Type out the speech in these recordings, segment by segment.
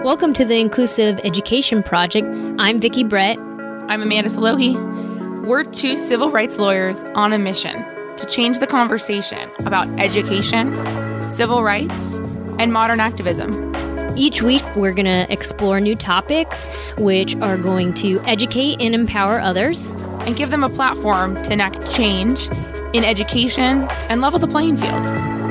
Welcome to the Inclusive Education Project. I'm Vicki Brett. I'm Amanda Salohi. We're two civil rights lawyers on a mission to change the conversation about education, civil rights, and modern activism. Each week, we're going to explore new topics which are going to educate and empower others and give them a platform to enact change in education and level the playing field.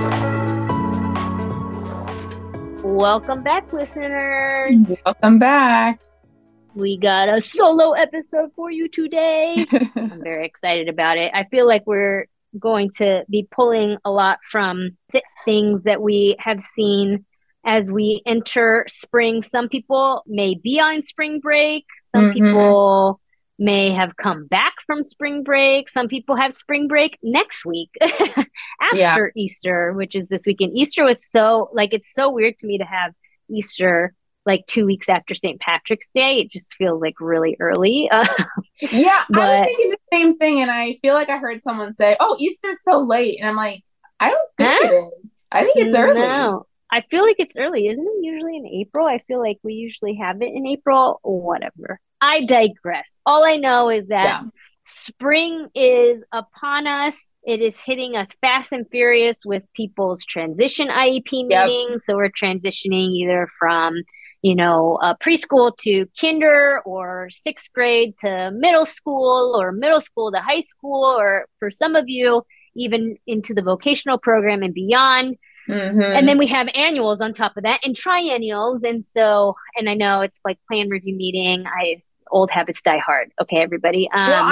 Welcome back, listeners. Welcome back. We got a solo episode for you today. I'm very excited about it. I feel like we're going to be pulling a lot from things that we have seen as we enter spring. Some people may be on spring break. Some people may have come back from spring break. Some people have spring break next week after Easter, which is this weekend. Easter was it's so weird to me to have Easter like 2 weeks after St. Patrick's Day. It just feels like really early. I was thinking the same thing. And I feel like I heard someone say, oh, Easter's so late. And I'm like, I don't think it is. I think it's early. No, I feel like it's early. Isn't it usually in April? I feel like we usually have it in April or whatever. I digress. All I know is that spring is upon us. It is hitting us fast and furious with people's transition IEP meetings. So we're transitioning either from, preschool to kinder, or sixth grade to middle school, or middle school to high school, or for some of you, even into the vocational program and beyond. And then we have annuals on top of that and triennials. And I know it's like plan review meeting. Old habits die hard. Okay, everybody.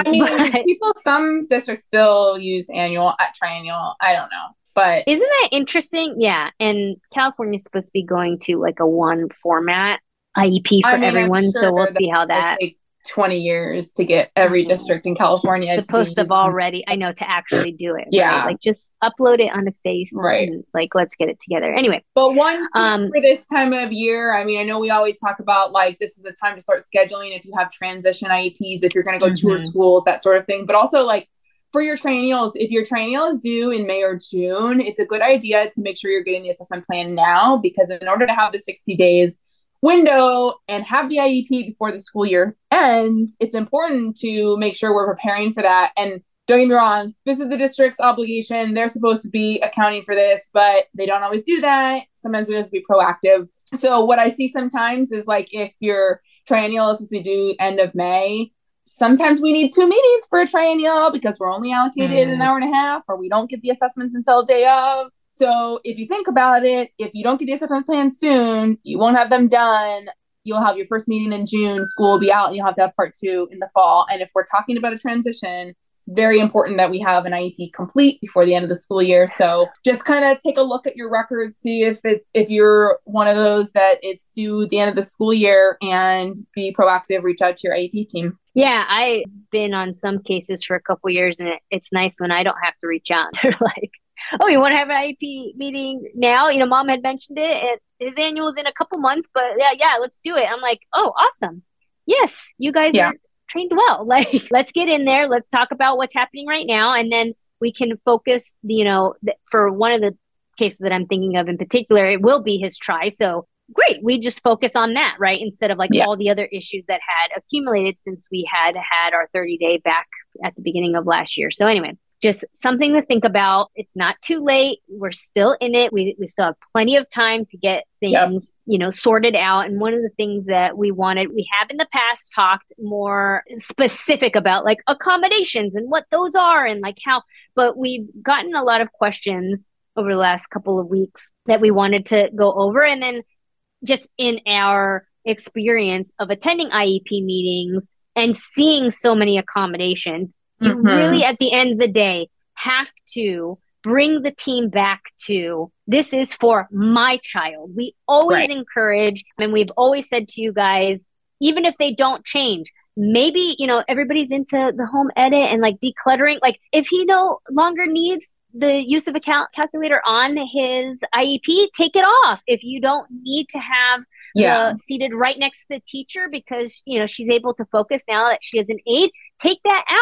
Some districts still use annual at triennial. I don't know, but isn't that interesting? Yeah. And California's supposed to be going to like a one format IEP for everyone. So we'll see how that take 20 years to get every district in California supposed to have already, to actually do it. Right? Like just upload it on a face. Right. And let's get it together. Anyway. But for this time of year, I know we always talk about this is the time to start scheduling if you have transition IEPs, if you're going to go tour schools, that sort of thing. But also for your triennials, if your triennial is due in May or June, it's a good idea to make sure you're getting the assessment plan now, because in order to have the 60 days window and have the IEP before the school year ends, it's important to make sure we're preparing for that. And don't get me wrong, this is the district's obligation. They're supposed to be accounting for this, but they don't always do that. Sometimes we have to be proactive. So what I see sometimes is if your triennial is supposed to be due end of May, sometimes we need 2 meetings for a triennial because we're only allocated an hour and a half, or we don't get the assessments until day of. So if you think about it, if you don't get the assessment plan soon, you won't have them done. You'll have your first meeting in June, school will be out, and you'll have to have part 2 in the fall. And if we're talking about a transition, it's very important that we have an IEP complete before the end of the school year. So just kind of take a look at your records, see if you're one of those that it's due at the end of the school year, and be proactive, reach out to your IEP team. Yeah, I've been on some cases for a couple years, and it's nice when I don't have to reach out. They're like, oh, you want to have an IEP meeting now? Mom had mentioned it, and his annual's in a couple months, but yeah, let's do it. I'm like, oh, awesome. Yes, you guys are trained well. Let's get in there. Let's talk about what's happening right now. And then we can focus, for one of the cases that I'm thinking of in particular, it will be his tri. So great. We just focus on that, right? Instead of all the other issues that had accumulated since we had our 30-day back at the beginning of last year. So anyway, just something to think about. It's not too late. We're still in it. We still have plenty of time to get things, sorted out. And one of the things that we have in the past talked more specific about accommodations and what those are and how, but we've gotten a lot of questions over the last couple of weeks that we wanted to go over. And then just in our experience of attending IEP meetings and seeing so many accommodations, you really, at the end of the day, have to bring the team back to, this is for my child. We always encourage, and we've always said to you guys, even if they don't change, maybe, everybody's into the home edit and decluttering. If he no longer needs the use of a calculator on his IEP, take it off. If you don't need to have seated right next to the teacher because, she's able to focus now that she has an aide, take that out.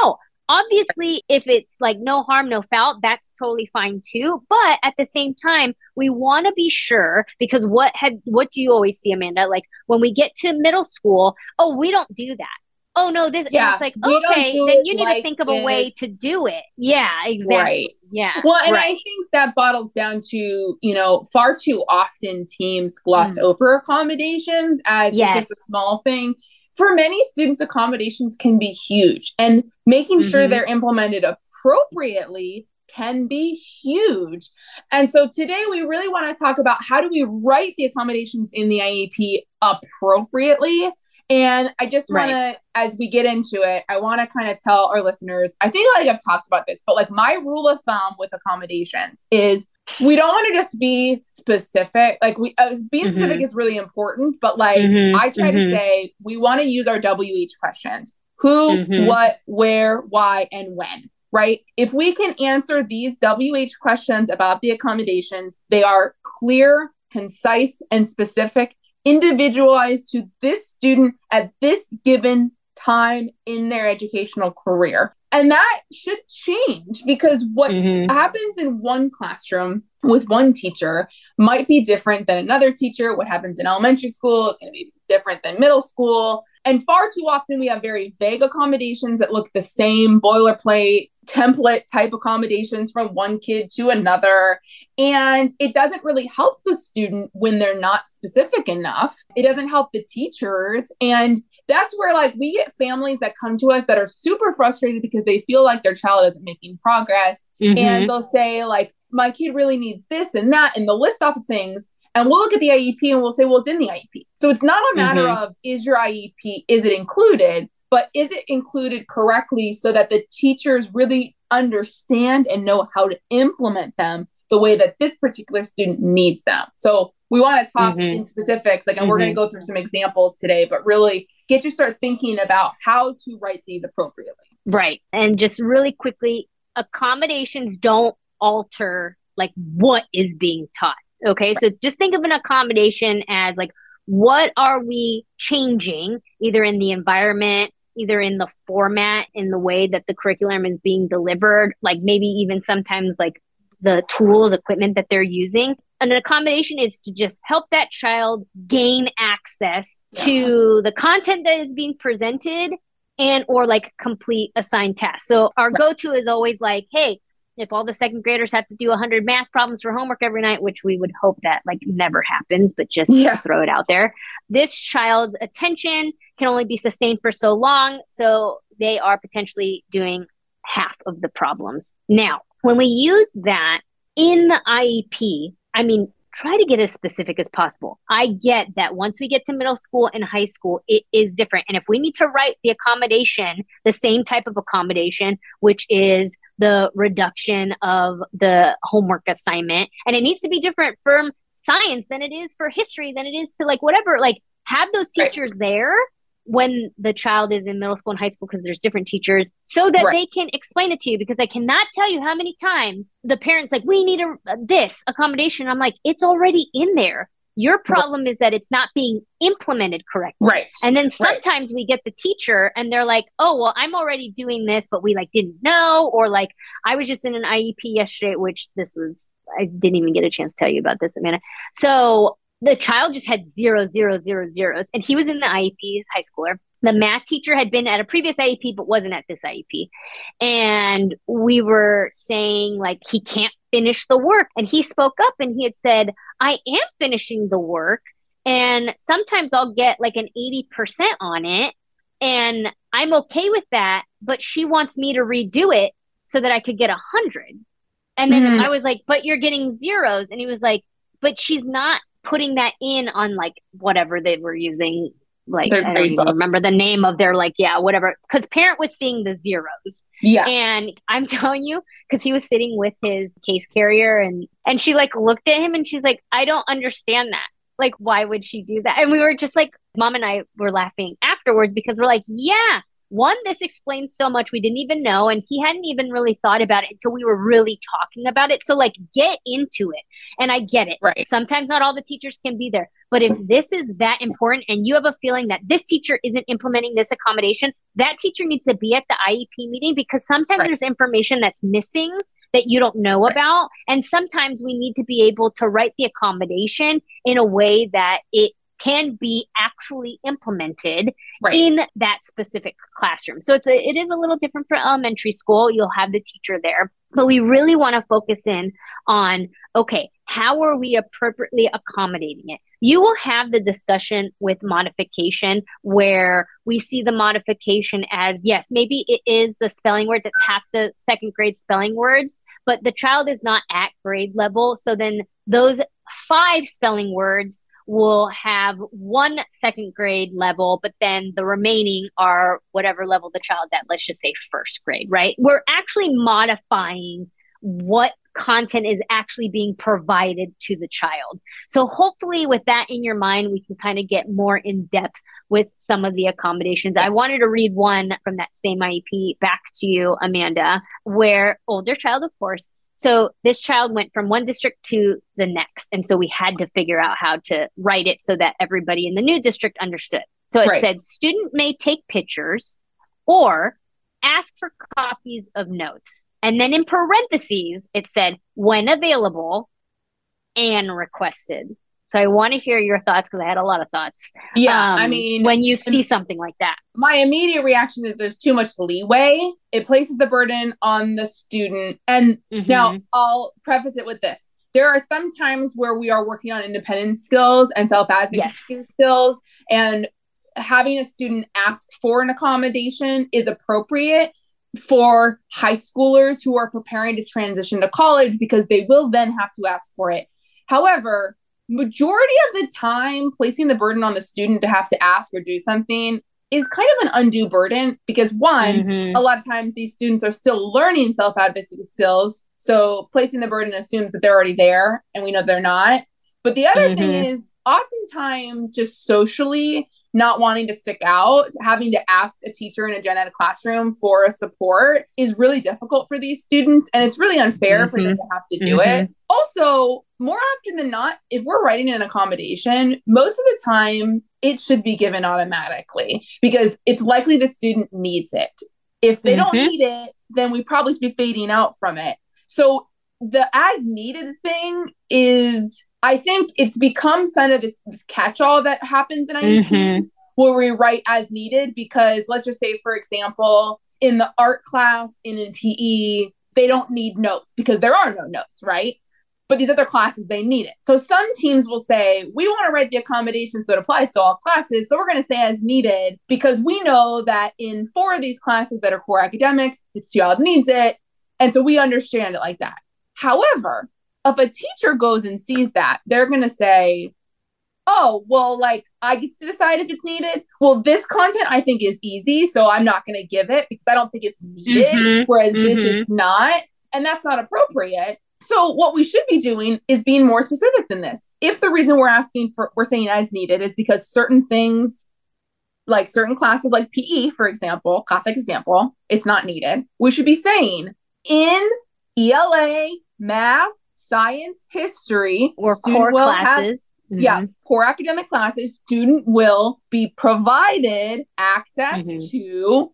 obviously, if it's like no harm, no foul, that's totally fine too. But at the same time, we want to be sure, because what do you always see, Amanda? Like when we get to middle school, oh, we don't do that. Oh no, this, and it's like, we don't okay, do then it you need to like think of a way to this. do it. Yeah, exactly. Right. Yeah. Well, and I right. think that bottles down to, far too often teams gloss over accommodations as it's just a small thing. For many students, accommodations can be huge, and making sure they're implemented appropriately can be huge. And so today we really want to talk about how do we write the accommodations in the IEP appropriately. And I just want to, as we get into it, I want to kind of tell our listeners, I feel like I've talked about this, but like my rule of thumb with accommodations is we don't want to just be specific. Like being specific is really important, but like I try to say, we want to use our WH questions: who, what, where, why, and when, right? If we can answer these WH questions about the accommodations, they are clear, concise, and specific, individualized to this student at this given time in their educational career. And that should change, because what happens in one classroom with one teacher might be different than another teacher. What happens in elementary school is going to be different than middle school. And far too often we have very vague accommodations that look the same, boilerplate, template type accommodations from one kid to another. And it doesn't really help the student when they're not specific enough. It doesn't help the teachers. And that's where like we get families that come to us that are super frustrated because they feel like their child isn't making progress. And they'll say like, my kid really needs this and that, and they'll list off of things. And we'll look at the IEP and we'll say, well, it's in the IEP. So it's not a matter of, is your IEP, is it included? But is it included correctly so that the teachers really understand and know how to implement them the way that this particular student needs them? So we want to talk in specifics, like, and we're going to go through some examples today, but really get you start thinking about how to write these appropriately. Right. And just really quickly, accommodations don't alter like what is being taught. Okay. So just think of an accommodation as like, what are we changing either in the environment, either in the format, in the way that the curriculum is being delivered, like maybe even sometimes like the tools, equipment that they're using. And an accommodation is to just help that child gain access to the content that is being presented and or like complete assigned tasks. So our go-to is always like, hey, if all the second graders have to do 100 math problems for homework every night, which we would hope that like never happens, but just to throw it out there, this child's attention can only be sustained for so long. So they are potentially doing half of the problems. Now, when we use that in the IEP, I mean, try to get as specific as possible. I get that once we get to middle school and high school, it is different. And if we need to write the accommodation, the same type of accommodation, which is the reduction of the homework assignment, and it needs to be different from science than it is for history, than it is to like whatever, like have those teachers there when the child is in middle school and high school, because there's different teachers, so that they can explain it to you. Because I cannot tell you how many times the parents like, we need this accommodation. I'm like, it's already in there. Your problem is that it's not being implemented correctly. Right. And then sometimes we get the teacher and they're like, oh, well, I'm already doing this, but we like didn't know. Or like, I was just in an IEP yesterday, which I didn't even get a chance to tell you about this, Amanda. So the child just had 0, 0, 0, zeros. And he was in the IEP, he's high schooler. The math teacher had been at a previous IEP, but wasn't at this IEP. And we were saying like, he can't finish the work. And he spoke up and he had said, I am finishing the work. And sometimes I'll get like an 80% on it. And I'm okay with that. But she wants me to redo it so that I could get 100. And then I was like, but you're getting zeros. And he was like, but she's not putting that in on like whatever they were using. Like, I don't even remember the name of their like, whatever. Because parent was seeing the zeros. Yeah. And I'm telling you, because he was sitting with his case carrier and she like looked at him and she's like, I don't understand that. Like, why would she do that? And we were just like, Mom and I were laughing afterwards because we're like, yeah, one, this explains so much we didn't even know, and he hadn't even really thought about it until we were really talking about it. So like, get into it. And I get it. Right. Sometimes not all the teachers can be there, but if this is that important and you have a feeling that this teacher isn't implementing this accommodation, that teacher needs to be at the IEP meeting, because sometimes there's information that's missing that you don't know about. And sometimes we need to be able to write the accommodation in a way that it can be actually implemented in that specific classroom. So it is a little different for elementary school. You'll have the teacher there, but we really want to focus in on, okay, how are we appropriately accommodating it? You will have the discussion with modification where we see the modification as, yes, maybe it is the spelling words. It's half the second grade spelling words, but the child is not at grade level. So then those 5 spelling words will have 1 second grade level, but then the remaining are whatever level the child at, let's just say first grade, right? We're actually modifying what content is actually being provided to the child. So hopefully with that in your mind, we can kind of get more in depth with some of the accommodations. I wanted to read one from that same IEP back to you, Amanda, where older child, of course. So this child went from one district to the next. And so we had to figure out how to write it so that everybody in the new district understood. So it said, student may take pictures or ask for copies of notes. And then in parentheses, it said, when available and requested. So I want to hear your thoughts, because I had a lot of thoughts. Yeah, I mean, when you see something like that. My immediate reaction is there's too much leeway. It places the burden on the student. And now I'll preface it with this. There are some times where we are working on independence skills and self-advocacy skills, and having a student ask for an accommodation is appropriate for high schoolers who are preparing to transition to college, because they will then have to ask for it. However, majority of the time, placing the burden on the student to have to ask or do something is kind of an undue burden, because one, a lot of times these students are still learning self-advocacy skills. So placing the burden assumes that they're already there, and we know they're not. But the other thing is, oftentimes just socially not wanting to stick out, having to ask a teacher in a gen ed classroom for a support is really difficult for these students. And it's really unfair for them to have to do it. Also, more often than not, if we're writing an accommodation, most of the time it should be given automatically, because it's likely the student needs it. If they don't need it, then we probably should be fading out from it. So the as needed thing is, I think it's become kind of this catch-all that happens in IEPs where we write as needed, because let's just say, for example, in the art class and in PE, they don't need notes because there are no notes, right? But these other classes, they need it. So some teams will say, we want to write the accommodation so it applies to all classes. So we're going to say as needed, because we know that in 4 of these classes that are core academics, the child needs it. And so we understand it like that. However, if a teacher goes and sees that, they're going to say, oh, well, like, I get to decide if it's needed. Well, this content I think is easy, so I'm not going to give it because I don't think it's needed, whereas this it's not. And that's not appropriate. So what we should be doing is being more specific than this. If the reason we're saying as needed is because certain things, like certain classes like PE, for example, classic example, it's not needed. We should be saying in ELA, math, science, history, or core classes. Core academic classes, student will be provided access to,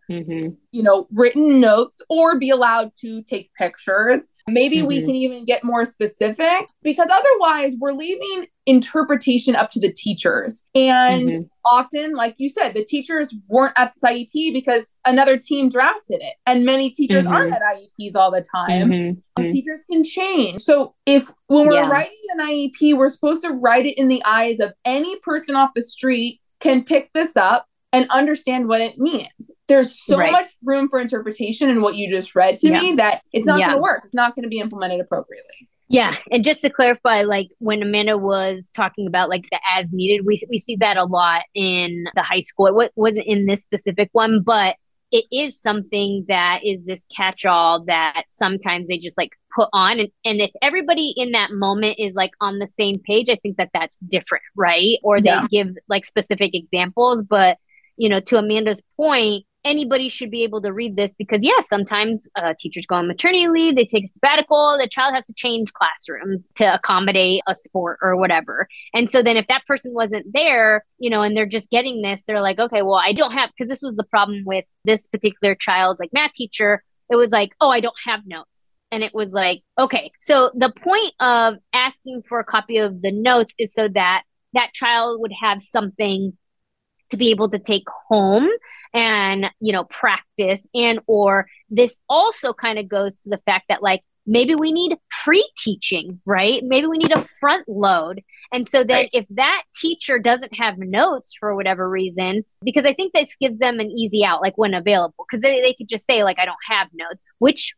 written notes, or be allowed to take pictures. Maybe we can even get more specific, because otherwise we're leaving interpretation up to the teachers. And often, like you said, the teachers weren't at this IEP because another team drafted it. And many teachers aren't at IEPs all the time. And teachers can change. So when we're writing an IEP, we're supposed to write it in the eyes of any person off the street can pick this up and understand what it means. There's so much room for interpretation in what you just read to me that it's not going to work. It's not going to be implemented appropriately. Yeah. And just to clarify, like when Amanda was talking about like the as needed, we see that a lot in the high school. It wasn't in this specific one, but it is something that is this catch-all that sometimes they just like put on. And if everybody in that moment is like on the same page, I think that that's different, right? Or they give like specific examples. But, to Amanda's point, anybody should be able to read this because, yeah, sometimes teachers go on maternity leave, they take a sabbatical, the child has to change classrooms to accommodate a sport or whatever. And so then if that person wasn't there, and they're just getting this, they're like, okay, well, I don't have, because this was the problem with this particular child's like math teacher. It was like, oh, I don't have notes. And it was like, okay, so the point of asking for a copy of the notes is so that that child would have something to be able to take home and, practice. And, or this also kind of goes to the fact that like, maybe we need pre-teaching, right? Maybe we need a front load. And so then if that teacher doesn't have notes for whatever reason, because I think this gives them an easy out, like when available, because they could just say like, I don't have notes, which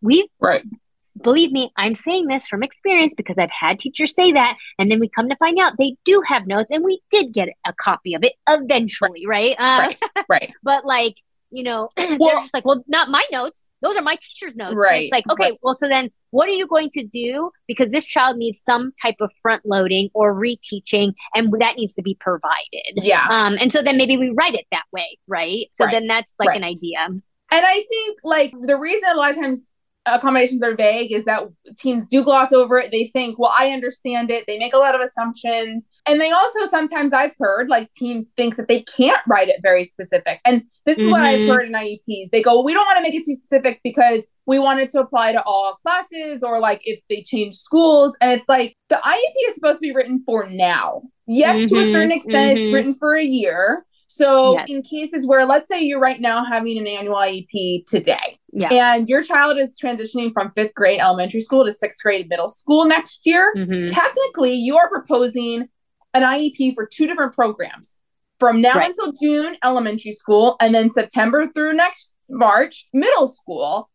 believe me, I'm saying this from experience because I've had teachers say that. And then we come to find out they do have notes and we did get a copy of it eventually. Right. Right. But like, they're just like, well, not my notes. Those are my teacher's notes. Right. And it's like, okay, well, so then what are you going to do? Because this child needs some type of front loading or reteaching, and that needs to be provided. Yeah. And so then maybe we write it that way. Right. So then that's like an idea. And I think like the reason a lot of times accommodations are vague is that teams do gloss over it. They think, well, I understand it. They make a lot of assumptions. And they also, sometimes I've heard like teams think that they can't write it very specific. And this is what I've heard in IEPs. They go, well, we don't want to make it too specific because we want it to apply to all classes or like if they change schools. And it's like the IEP is supposed to be written for now. Yes, to a certain extent, it's written for a year. So in cases where, let's say you're right now having an annual IEP today, and your child is transitioning from 5th grade elementary school to 6th grade middle school next year, technically you are proposing an IEP for 2 different programs. From now until June, elementary school, and then September through next March, middle school.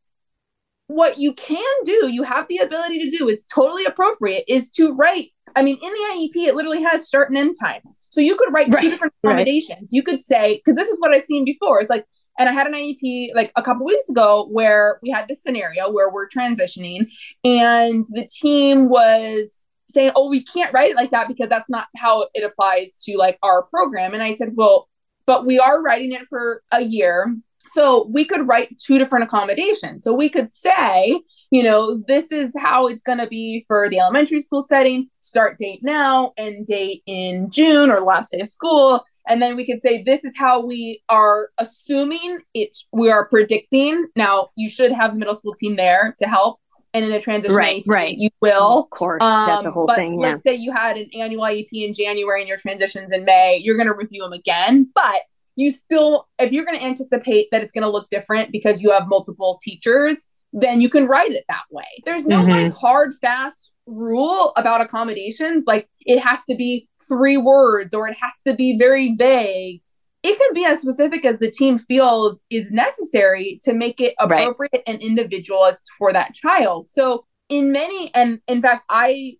What you can do, you have the ability to do, it's totally appropriate, is to write, I mean, in the IEP, it literally has start and end times. So you could write 2 different accommodations. You could say, because this is what I've seen before. It's like, and I had an IEP like a couple weeks ago where we had this scenario where we're transitioning and the team was saying, oh, we can't write it like that because that's not how it applies to like our program. And I said, well, but we are writing it for a year. So we could write 2 different accommodations. So we could say, this is how it's going to be for the elementary school setting, start date now, end date in June or the last day of school. And then we could say, this is how we are assuming it, we are predicting. Now, you should have the middle school team there to help. And in a transition IEP, you will. Of course, that's the whole thing. But let's say you had an annual IEP in January and your transitions in May, you're going to review them again. But you still, if you're going to anticipate that it's going to look different because you have multiple teachers, then you can write it that way. There's no like hard, fast rule about accommodations. Like it has to be 3 words or it has to be very vague. It can be as specific as the team feels is necessary to make it appropriate and individualist for that child. So in many, and in fact,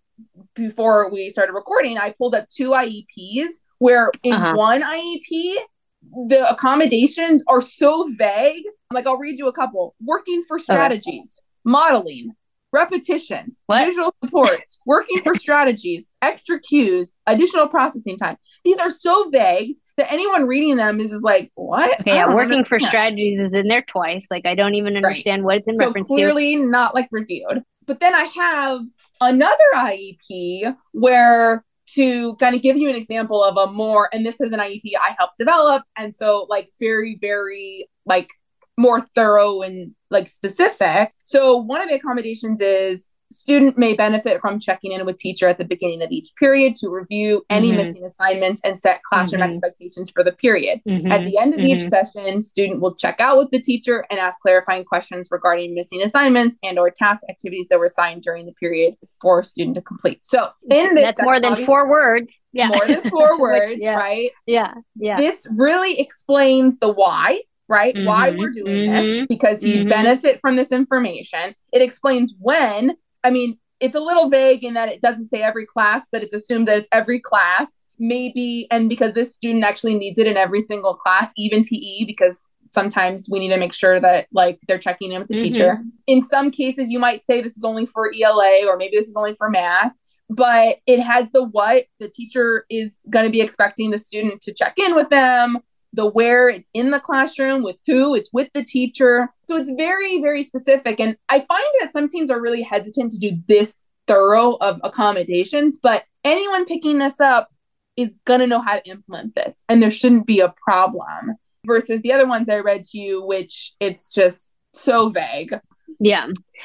before we started recording, I pulled up 2 IEPs where in one IEP, the accommodations are so vague. Like, I'll read you a couple. Working for strategies, modeling, repetition, visual supports, working for strategies, extra cues, additional processing time. These are so vague that anyone reading them is just like, what? Okay, working for strategies is in there twice. Like, I don't even understand what it's in reference to. So clearly not like reviewed. But then I have another IEP where, to kind of give you an example of a more, and this is an IEP I helped develop. And so like very, very like more thorough and like specific. So one of the accommodations is student may benefit from checking in with teacher at the beginning of each period to review any missing assignments and set classroom expectations for the period. At the end of each session, student will check out with the teacher and ask clarifying questions regarding missing assignments and or task activities that were assigned during the period for a student to complete. So in this that's more than 4 words. Yeah. More than 4 words, right? Yeah. This really explains the why. Right? Why we're doing this, because you benefit from this information. It explains when. I mean, it's a little vague in that it doesn't say every class, but it's assumed that it's every class. Maybe, and because this student actually needs it in every single class, even PE, because sometimes we need to make sure that like they're checking in with the teacher. In some cases, you might say this is only for ELA, or maybe this is only for math, but it has the what the teacher is going to be expecting the student to check in with them. the where, it's in the classroom, with who, it's with the teacher. So it's very, very specific. And I find that some teams are really hesitant to do this thorough of accommodations, but anyone picking this up is going to know how to implement this, and there shouldn't be a problem versus the other ones I read to you, which it's just so vague. Yeah.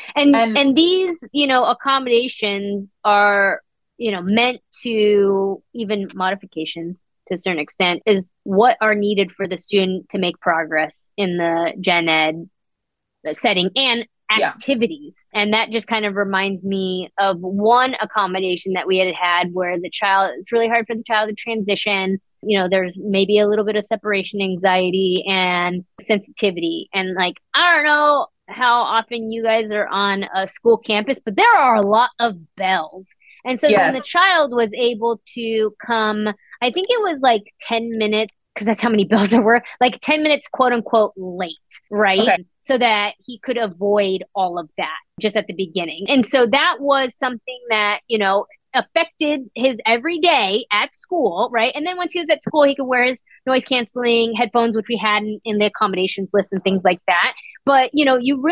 And these, accommodations are, meant to, even modifications to a certain extent, is what are needed for the student to make progress in the gen ed setting and activities. Yeah. And that just kind of reminds me of one accommodation that we had where it's really hard for the child to transition. There's maybe a little bit of separation anxiety and sensitivity. And I don't know how often you guys are on a school campus, but there are a lot of bells. And so then the child was able to come, I think it was 10 minutes, because that's how many bells there were, 10 minutes, quote unquote, late, right? Okay. So that he could avoid all of that just at the beginning. And so that was something that, affected his everyday at school, right? And then once he was at school, he could wear his noise canceling headphones, which we had in the accommodations list and things like that. But, you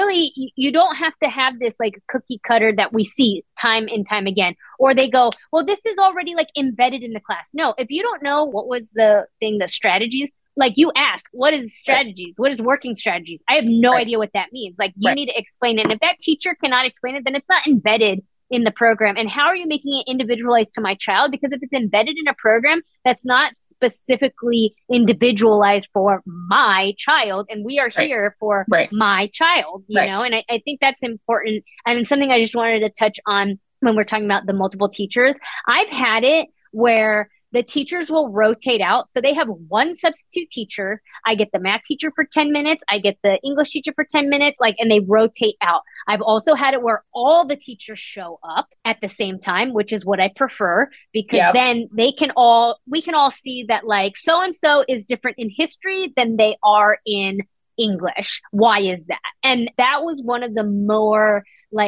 don't have to have this cookie cutter that we see time and time again. Or they go, well, this is already embedded in the class. No, if you don't know what was the strategies, you ask, what is strategies? What is working strategies? I have no idea what that means. You need to explain it. And if that teacher cannot explain it, then it's not embedded in the program. And how are you making it individualized to my child? Because if it's embedded in a program that's not specifically individualized for my child, and we are here for my child, you know, and I think that's important. And something I just wanted to touch on when we're talking about the multiple teachers, I've had it where the teachers will rotate out. So they have one substitute teacher. I get the math teacher for 10 minutes. I get the English teacher for 10 minutes, and they rotate out. I've also had it where all the teachers show up at the same time, which is what I prefer, because then we can all see that so-and-so is different in history than they are in English. Why is that? And that was one of the more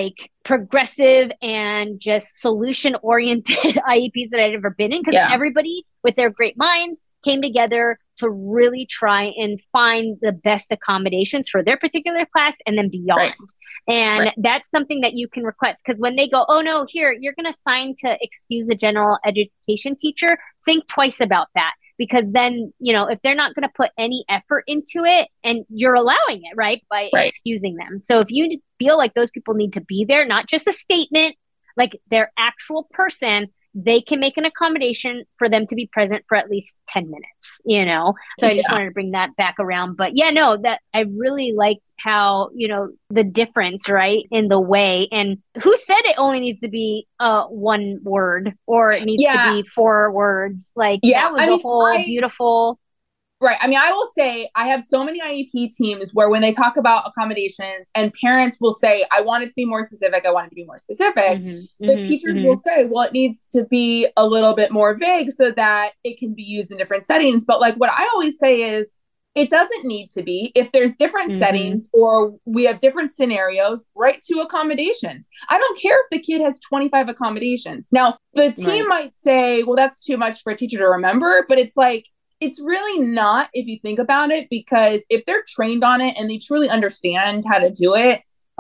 progressive and just solution oriented IEPs that I'd ever been in, because everybody with their great minds came together to really try and find the best accommodations for their particular class and then beyond. And that's something that you can request, because when they go, oh no, here, you're going to assign to excuse the general education teacher, think twice about that. Because then, if they're not going to put any effort into it, and you're allowing it, by excusing them. So if you feel like those people need to be there, not just a statement, their actual person, they can make an accommodation for them to be present for at least 10 minutes, So I just wanted to bring that back around. But that I really liked how, the difference, in the way, and who said it only needs to be one word or it needs to be 4 words. That was a whole beautiful. Right. I mean, I will say I have so many IEP teams where when they talk about accommodations and parents will say, I want it to be more specific. I want it to be more specific. The teachers will say, well, it needs to be a little bit more vague so that it can be used in different settings. But what I always say is it doesn't need to be. If there's different settings or we have different scenarios, write 2 accommodations. I don't care if the kid has 25 accommodations. Now, the team might say, well, that's too much for a teacher to remember. But it's really not, if you think about it, because if they're trained on it and they truly understand how to do it,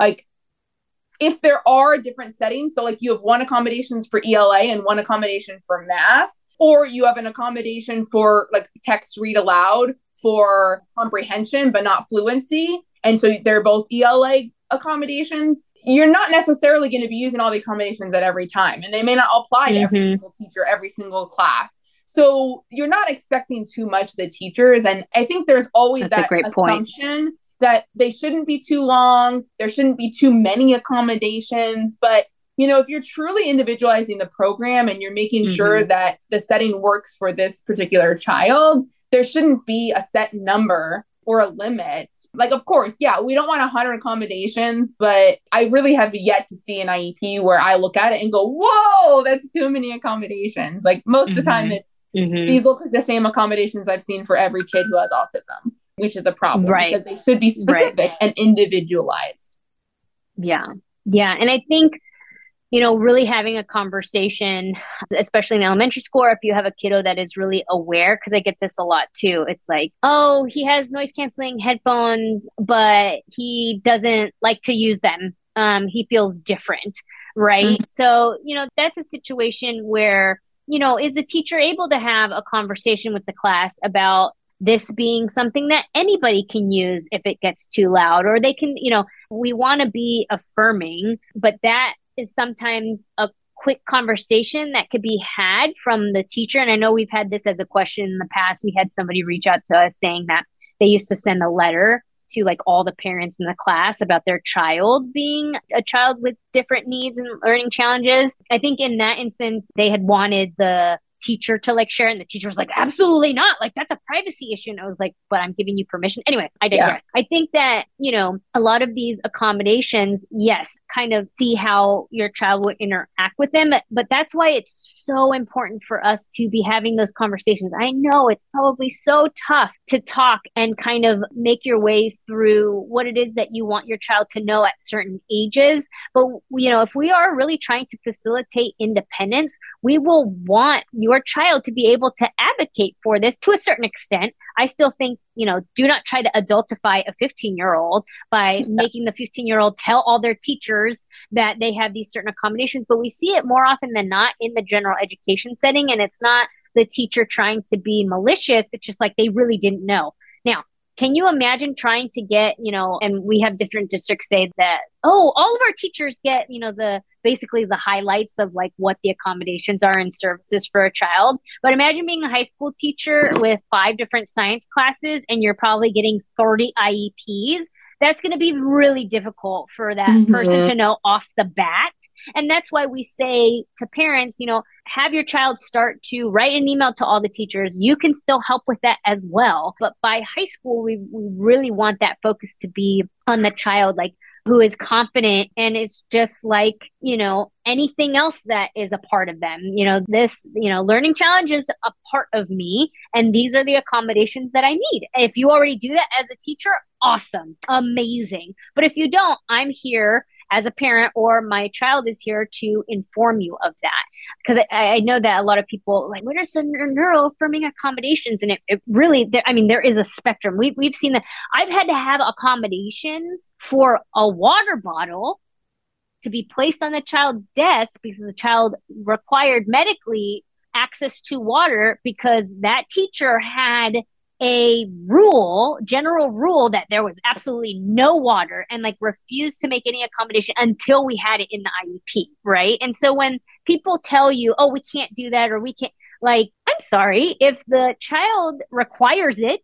if there are different settings, so you have 1 accommodations for ELA and 1 accommodation for math, or you have an accommodation for text read aloud for comprehension, but not fluency. And so they're both ELA accommodations. You're not necessarily going to be using all the accommodations at every time, and they may not apply to every single teacher, every single class. So you're not expecting too much of the teachers. And I think there's always that assumption that they shouldn't be too long. There shouldn't be too many accommodations. But, if you're truly individualizing the program and you're making sure that the setting works for this particular child, there shouldn't be a set number or a limit. Of course, we don't want 100 accommodations, but I really have yet to see an IEP where I look at it and go, whoa, that's too many accommodations. Most of the time it's, these look like the same accommodations I've seen for every kid who has autism, which is a problem because they should be specific and individualized. Yeah. And I think really having a conversation, especially in elementary school, or if you have a kiddo that is really aware, because I get this a lot too. It's like, oh, he has noise canceling headphones, but he doesn't like to use them. He feels different, right? So, that's a situation where, is the teacher able to have a conversation with the class about this being something that anybody can use if it gets too loud, or they can, we want to be affirming, but that is sometimes a quick conversation that could be had from the teacher. And I know we've had this as a question in the past. We had somebody reach out to us saying that they used to send a letter to like all the parents in the class about their child being a child with different needs and learning challenges. I think in that instance, they had wanted the teacher to like share, and the teacher was like, absolutely not, like that's a privacy issue. And I was like, but I'm giving you permission. Anyway, I digress. I think that a lot of these accommodations, yes, kind of see how your child would interact with them, but that's why it's so important for us to be having those conversations. I know it's probably so tough to talk and kind of make your way through what it is that you want your child to know at certain ages, but if we are really trying to facilitate independence, we will want your child to be able to advocate for this to a certain extent. I still think, do not try to adultify a 15-year-old by making the 15-year-old tell all their teachers that they have these certain accommodations. But we see it more often than not in the general education setting. And it's not the teacher trying to be malicious. It's just like they really didn't know. Now, can you imagine trying to get, and we have different districts say that, oh, all of our teachers get, basically the highlights of like what the accommodations are and services for a child. But imagine being a high school teacher with 5 different science classes and you're probably getting 30 IEPs. That's going to be really difficult for that person to know off the bat. And that's why we say to parents, have your child start to write an email to all the teachers. You can still help with that as well. But by high school, we really want that focus to be on the child, like who is confident. And it's just like, anything else that is a part of them. This, learning challenge is a part of me. And these are the accommodations that I need. If you already do that as a teacher, awesome, amazing. But if you don't, I'm here as a parent, or my child is here to inform you of that. Because I know that a lot of people like, what are some neuroaffirming accommodations? And it really, there is a spectrum. We've seen that. I've had to have accommodations for a water bottle to be placed on the child's desk because the child required medically access to water because that teacher had a general rule that there was absolutely no water, and like refused to make any accommodation until we had it in the IEP, right? And so when people tell you, oh, we can't do that, or we can't, like, I'm sorry, if the child requires it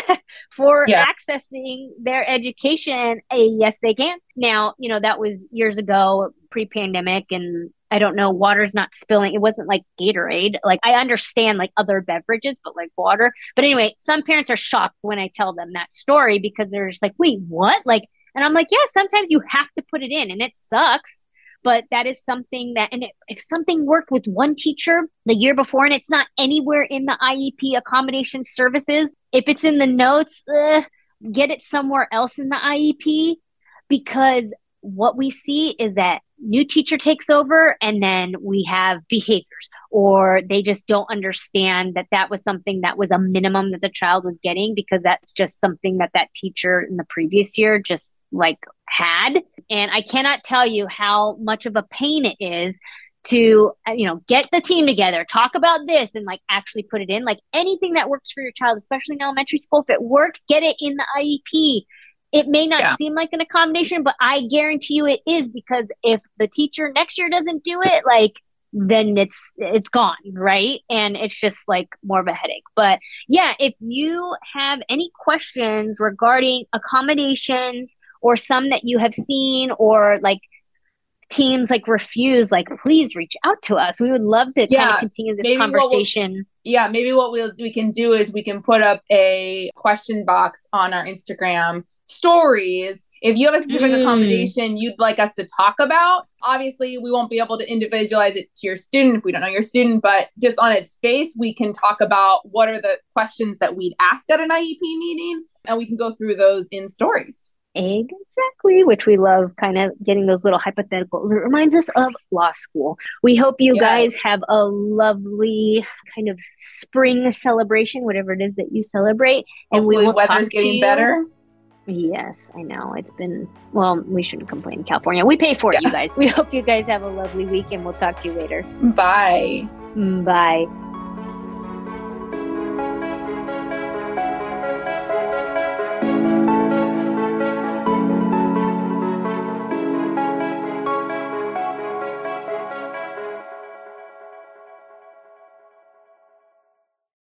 for accessing their education, yes, they can. Now, that was years ago, pre-pandemic, and I don't know, water's not spilling. It wasn't like Gatorade. Like, I understand like other beverages, but like water. But anyway, some parents are shocked when I tell them that story because they're just like, wait, what? Like, and I'm like, yeah, sometimes you have to put it in and it sucks. But that is something that, and if something worked with one teacher the year before and it's not anywhere in the IEP accommodation services, if it's in the notes, get it somewhere else in the IEP, because what we see is that new teacher takes over and then we have behaviors, or they just don't understand that that was something that was a minimum that the child was getting because that's just something that that teacher in the previous year just like had. And I cannot tell you how much of a pain it is to, get the team together, talk about this and like actually put it in. Like anything that works for your child, especially in elementary school, if it worked, get it in the IEP. It may not seem like an accommodation, but I guarantee you it is, because if the teacher next year doesn't do it, like, then it's gone, right? And it's just like more of a headache. But yeah, if you have any questions regarding accommodations or some that you have seen, or like teams like refuse, like please reach out to us. We would love to kind of continue this conversation. Maybe what we can do is we can put up a question box on our Instagram stories. If you have a specific accommodation you'd like us to talk about, obviously we won't be able to individualize it to your student if we don't know your student, but just on its face, we can talk about what are the questions that we'd ask at an IEP meeting, and we can go through those in stories. Exactly, which we love kind of getting those little hypotheticals. It reminds us of law school. We hope you guys have a lovely kind of spring celebration, whatever it is that you celebrate. And hopefully we will weather's talk getting to you. better. Yes, I know. It's been, well, we shouldn't complain, California. We pay for it, you guys. We hope you guys have a lovely week, and we'll talk to you later. Bye. Bye.